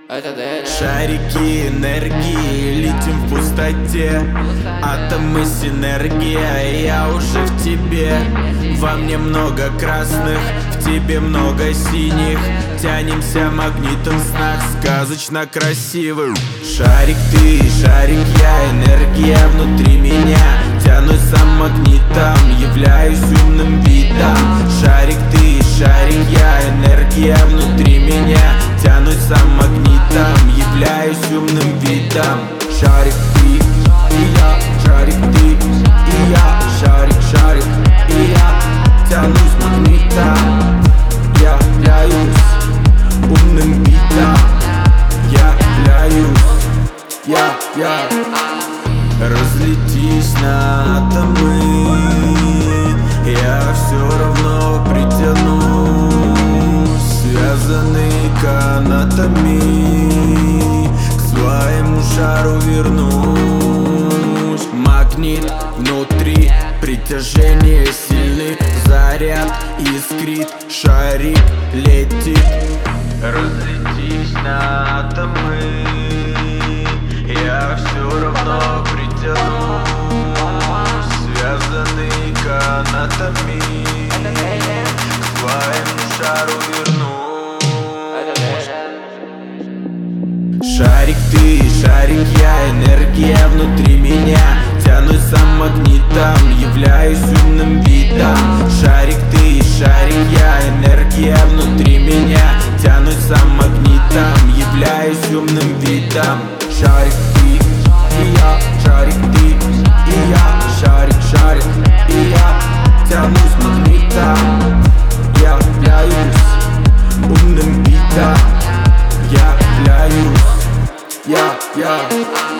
Шарики энергии, летим в пустоте. Атомы синергия, я уже в тебе. Во мне много красных, в тебе много синих. Тянемся магнитом в снах, сказочно красивым. Шарик ты, шарик я, энергия внутри меня. Тянусь за магнитом, являюсь умным видом. Шарик ты, шарик я, энергия внутри меня. Тянусь за магнитом, являюсь умным видом. Шарик ты и я, шарик ты и я, шарик, шарик и я. Тянусь магнитом, являюсь умным видом. Я разлетись на атомы, я все равно притянусь. Связанный канатами, к своему шару вернусь. Магнит внутри, притяжение сильный, заряд искрит, шарик летит. Разлетись на атомы, я все равно притянусь. Связанный канатами, к своему шару вернусь. Шарик ты, шарик я, энергия внутри меня. Тянусь за магнитом, являюсь умным видом. Шарик ты, шарик я, энергия внутри меня. Тянусь за магнитом, являюсь умным видом. Шарик ты и я, шарик ты и я, шарик, шарик и я. Тянусь магнитом, являюсь умным видом. Являюсь, я